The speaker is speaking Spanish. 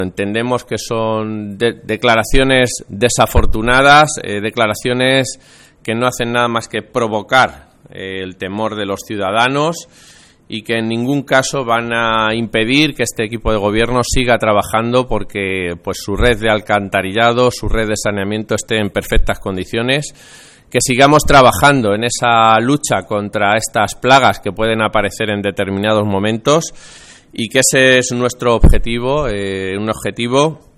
Entendemos que son declaraciones desafortunadas, declaraciones que no hacen nada más que provocar el temor de los ciudadanos y que en ningún caso van a impedir que este equipo de gobierno siga trabajando porque pues su red de alcantarillado, su red de saneamiento esté en perfectas condiciones, que sigamos trabajando en esa lucha contra estas plagas que pueden aparecer en determinados momentos y que ese es nuestro objetivo, un objetivo